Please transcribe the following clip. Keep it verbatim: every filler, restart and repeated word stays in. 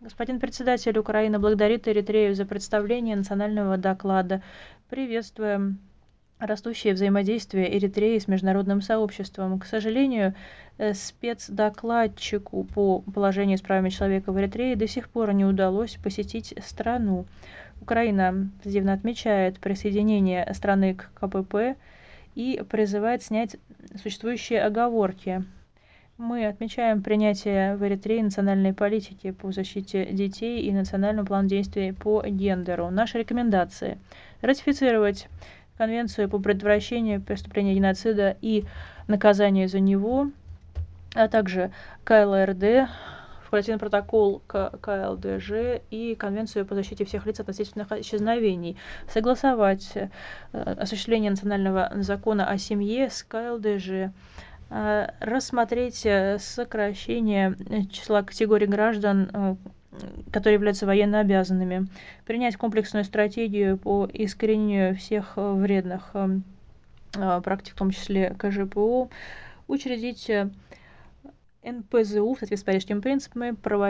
Господин председатель, Украина благодарит Эритрею за представление национального доклада. Приветствуем растущее взаимодействие Эритреи с международным сообществом. К сожалению, э, спецдокладчику по положению с правами человека в Эритрее до сих пор не удалось посетить страну. Украина позитивно отмечает присоединение страны к КПП и призывает снять существующие оговорки. Мы отмечаем принятие в Эритрее национальной политики по защите детей и национального плана действий по гендеру. Наши рекомендации: ратифицировать Конвенцию по предотвращению преступления геноцида и наказанию за него, а также КЛРД, факультативный протокол к КЛДЖ и Конвенцию по защите всех лиц от насильственных исчезновений, согласовать э, осуществление национального закона о семье с КЛДЖ, э, рассмотреть э, сокращение числа категорий граждан, э, которые являются военно обязанными, принять комплексную стратегию по искоренению всех э, вредных э, э, практик, в том числе КЖПО, учредить э, НПЗУ в соответствии с Парижскими принципами, проводить